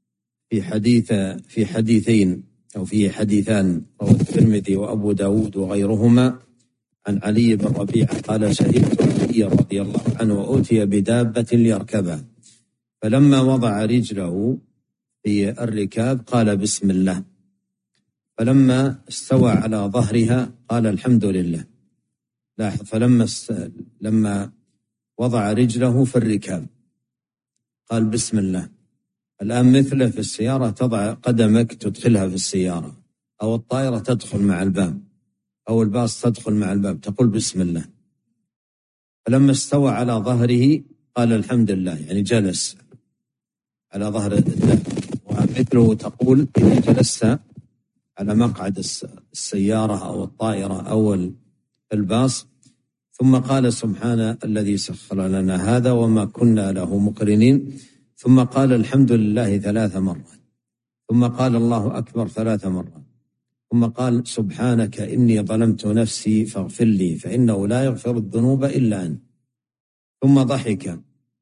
في حديثين أو في حديثان رواه الترمذي وأبو داود وغيرهما عن علي بن ربيعة قال شهدت علي رضي الله عنه وأوتي بدابة ليركبها، فلما وضع رجله في الركاب قال بسم الله، فلما استوى على ظهرها قال الحمد لله. لاحظ، لما وضع رجله في الركاب قال بسم الله. الآن مثله في السيارة، تضع قدمك تدخلها في السيارة، أو الطائرة تدخل مع الباب، أو الباص تدخل مع الباب، تقول بسم الله. فلما استوى على ظهره قال الحمد لله، يعني جلس على ظهر الدابة. ومثله تقول إذا جلست على مقعد السيارة أو الطائرة أو الباص، ثم قال سبحان الذي سخر لنا هذا وما كنا له مقرنين، ثم قال الحمد لله 3 مرات، ثم قال الله أكبر 3 مرات، ثم قال سبحانك إني ظلمت نفسي فاغفر لي فإنه لا يغفر الذنوب إلا أنت، ثم ضحك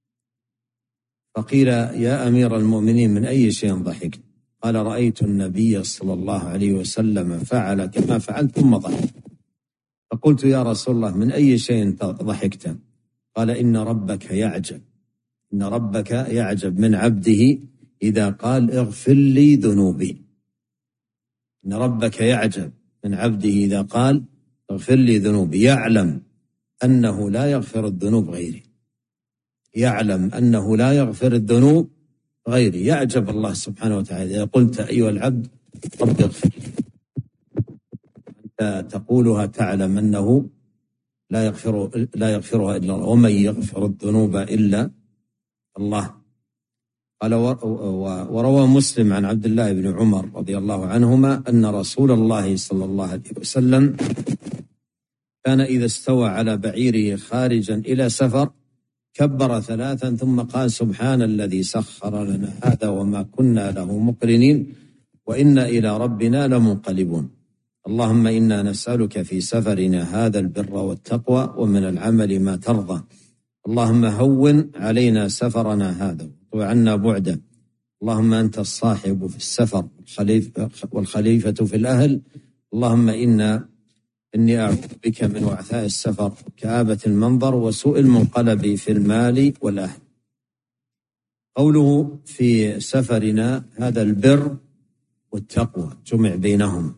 فقيل يا أمير المؤمنين من أي شيء ضحكت؟ قال رأيت النبي صلى الله عليه وسلم فعل كما فعلت ثم ضحك. فقلت يا رسول الله من أي شيء ضحكت؟ قال إن ربك يعجب من عبده إذا قال اغفر لي ذنوبي. إن ربك يعجب من عبده إذا قال اغفر لي ذنوبي، يعلم أنه لا يغفر الذنوب غيري، يعلم أنه لا يغفر الذنوب غيري. يعجب الله سبحانه وتعالى إذا قلت أيها العبد رب اغفر لي، أنت تقولها تعلم أنه لا يغفرها إلا الله، ومن يغفر الذنوب إلا الله. قال وروى مسلم عن عبد الله بن عمر رضي الله عنهما أن رسول الله صلى الله عليه وسلم كان إذا استوى على بعيره خارجا إلى سفر كبر 3 ثم قال سبحان الذي سخر لنا هذا وما كنا له مقرنين وإنا إلى ربنا لمنقلبون. اللهم إنا نسألك في سفرنا هذا البر والتقوى ومن العمل ما ترضى. اللهم هون علينا سفرنا هذا وعنا بعده. اللهم أنت الصاحب في السفر والخليفة في الأهل. اللهم إني أعوذ بك من وعثاء السفر كآبة المنظر وسوء المنقلب في المال والأهل. قوله في سفرنا هذا البر والتقوى جمع بينهم،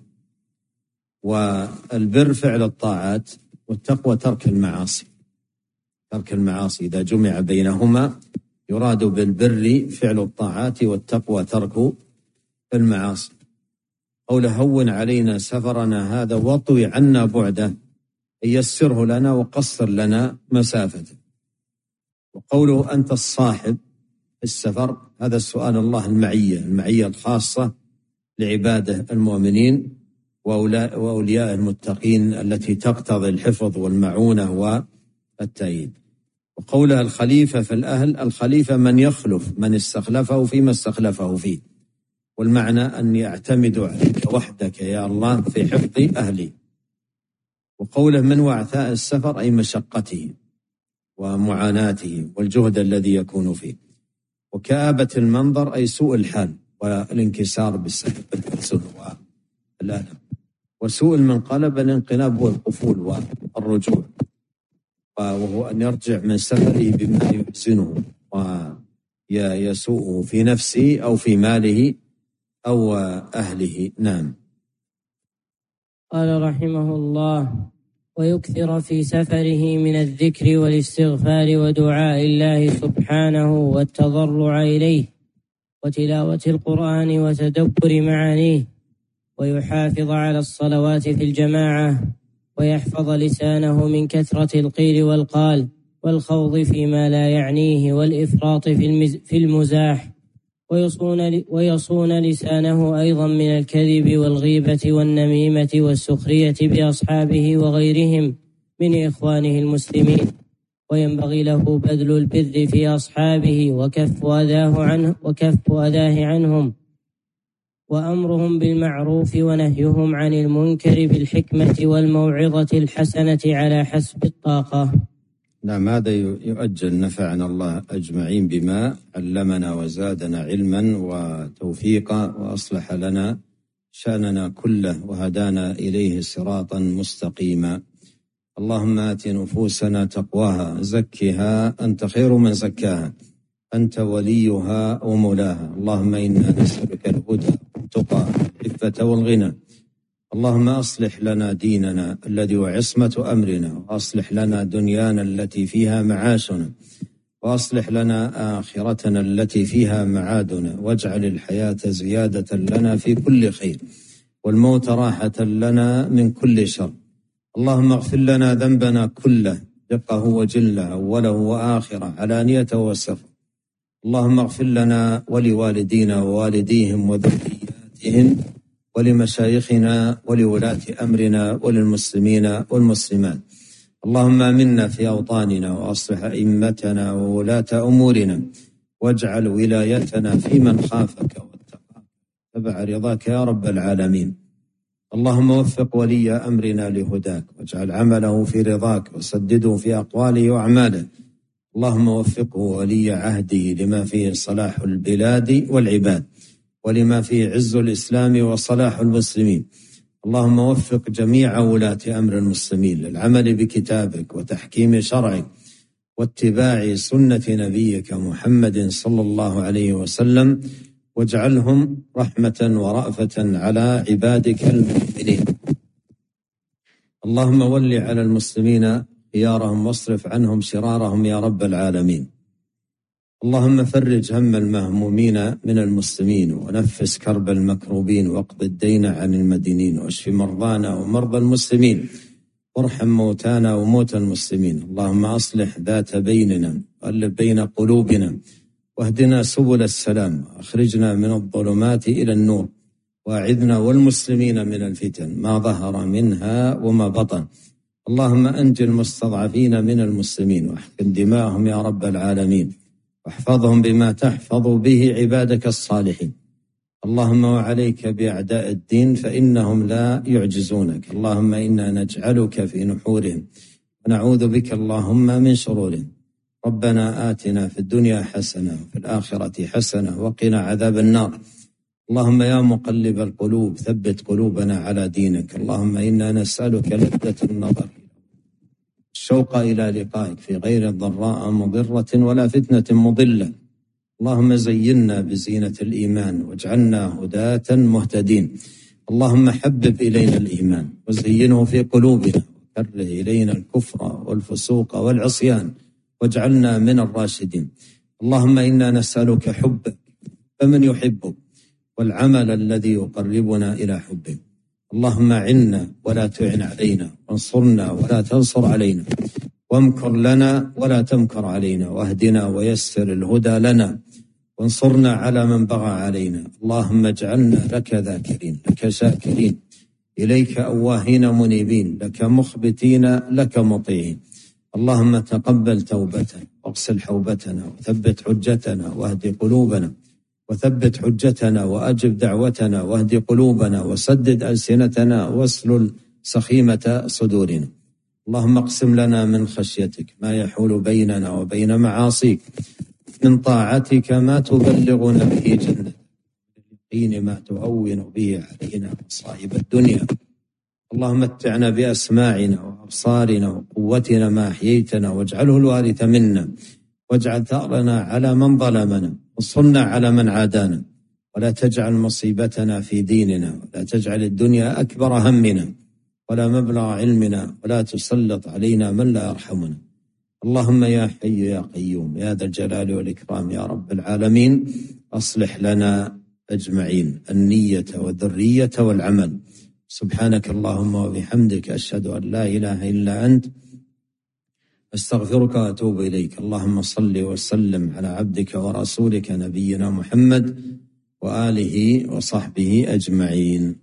والبر فعل الطاعات والتقوى ترك المعاصي. إذا جمع بينهما يراد بالبر فعل الطاعات والتقوى ترك المعاصي. قول هون علينا سفرنا هذا واطوي عنا بعده، يسره لنا وقصر لنا مسافته. وقوله أنت الصاحب في السفر هذا السؤال الله المعية الخاصة لعباده المؤمنين وأولياء المتقين التي تقتضي الحفظ والمعونة والتأييد. وقولها الخليفة في الأهل، الخليفة من يخلف من استخلفه فيما استخلفه فيه، والمعنى أن يعتمدوا عليك وحدك يا الله في حفظ أهلي. وقوله من وعثاء السفر أي مشقته، ومعاناته والجهد الذي يكون فيه. وكآبة المنظر أي سوء الحال والانكسار بسبب الحزن والألم. وسوء المنقلب الانقلاب والقفول والرجوع، وهو أن يرجع من سفره بما يحزنه ويسوءه في نفسه أو في ماله أو أهله. نعم. قال رحمه الله: ويكثر في سفره من الذكر والاستغفار ودعاء الله سبحانه والتضرع إليه وتلاوة القرآن وتدبر معانيه، ويحافظ على الصلوات في الجماعة، ويحفظ لسانه من كثرة القيل والقال والخوض فيما لا يعنيه والإفراط في المزاح، ويصون لسانه أيضا من الكذب والغيبة والنميمة والسخرية بأصحابه وغيرهم من إخوانه المسلمين. وينبغي له بذل البر في أصحابه وكف أذاه عنهم، وأمرهم بالمعروف ونهيهم عن المنكر بالحكمة والموعظة الحسنة على حسب الطاقة. نعم، هذا يؤجل. نفعنا الله أجمعين بما علمنا وزادنا علما وتوفيقا، وأصلح لنا شأننا كله وهدانا إليه صراطا مستقيما. اللهم آت نفوسنا تقواها، زكها أنت خير من زكاها، أنت وليها ومولاها. اللهم إنا نسألك الهدى والتقى والعفة والغنى. اللهم أصلح لنا ديننا الذي هو عصمة أمرنا، وأصلح لنا دنيانا التي فيها معاشنا، وأصلح لنا آخرتنا التي فيها معادنا، واجعل الحياة زيادة لنا في كل خير، والموت راحة لنا من كل شر. اللهم اغفر لنا ذنبنا كله، دقه وجله، أوله وآخره، علانيته وسره. اللهم اغفر لنا ولوالدينا ووالديهم وذرياتهم ولمشايخنا ولولاة أمرنا وللمسلمين والمسلمات. اللهم آمنا في أوطاننا، وأصلح أئمتنا وولاة أمورنا، واجعل ولايتنا في من خافك واتقاك واتبع رضاك يا رب العالمين. اللهم وفق ولي أمرنا لهداك، واجعل عمله في رضاك، وسدده في أقواله وأعماله. اللهم وفقه ولي عهده لما فيه صلاح البلاد والعباد، ولما فيه عز الإسلام وصلاح المسلمين. اللهم وفق جميع ولاة أمر المسلمين للعمل بكتابك وتحكيم شرعك واتباع سنة نبيك محمد صلى الله عليه وسلم، واجعلهم رحمة ورأفة على عبادك المؤمنين. اللهم ول على المسلمين خيارهم، واصرف عنهم شرارهم يا رب العالمين. اللهم فرج هم المهمومين من المسلمين، ونفس كرب المكروبين، واقض الدين عن المدينين، واشف مرضانا ومرضى المسلمين، وارحم موتانا وموتى المسلمين. اللهم أصلح ذات بيننا، وألف بين قلوبنا، واهدنا سبل السلام، واخرجنا من الظلمات إلى النور، واعذنا والمسلمين من الفتن ما ظهر منها وما بطن. اللهم أنج المستضعفين من المسلمين، واحقن دماءهم يا رب العالمين، واحفظهم بما تحفظ به عبادك الصالحين. اللهم وعليك بأعداء الدين، فإنهم لا يعجزونك. اللهم إنا نجعلك في نحورهم، ونعوذ بك اللهم من شرورهم. ربنا آتنا في الدنيا حسنة، وفي الآخرة حسنة، وقنا عذاب النار. اللهم يا مقلب القلوب ثبت قلوبنا على دينك. اللهم إنا نسألك لذة النظر، الشوق إلى لقائك في غير ضراء مضرة ولا فتنة مضلة. اللهم زينا بزينة الإيمان، واجعلنا هداة مهتدين. اللهم حبب إلينا الإيمان، وزينه في قلوبنا، وكره إلينا الكفر والفسوق والعصيان، واجعلنا من الراشدين. اللهم إنا نسألك حبك فمن يحبك، والعمل الذي يقربنا إلى حبك. اللهم عنا ولا تعن علينا، وانصرنا ولا تنصر علينا، وامكر لنا ولا تمكر علينا، واهدنا ويسر الهدى لنا، وانصرنا على من بغى علينا. اللهم اجعلنا لك ذاكرين، لك شاكرين، إليك أواهين منيبين، لك مخبتين، لك مطيعين. اللهم تقبل توبتنا، واغسل حوبتنا، وثبت حجتنا، واهد قلوبنا، وثبت حجتنا، وأجب دعوتنا، واهد قلوبنا، وسدد ألسنتنا، واسلل سخيمة صدورنا. اللهم اقسم لنا من خشيتك ما يحول بيننا وبين معاصيك، من طاعتك ما تبلغنا به جنتك، اليقين ما تهون به علينا مصائب الدنيا. اللهم متعنا بأسماعنا وأبصارنا وقوتنا ما أحييتنا، واجعله الوارث منا، واجعل ثأرنا على من ظلمنا، وانصرنا على من عادانا، ولا تجعل مصيبتنا في ديننا، ولا تجعل الدنيا أكبر همنا ولا مبلغ علمنا، ولا تسلط علينا من لا يرحمنا. اللهم يا حي يا قيوم يا ذا الجلال والإكرام يا رب العالمين، أصلح لنا أجمعين النية والذرية والعمل. سبحانك اللهم وبحمدك، أشهد أن لا إله إلا أنت، أستغفرك وأتوب إليك. اللهم صل وسلم على عبدك ورسولك نبينا محمد وآله وصحبه أجمعين.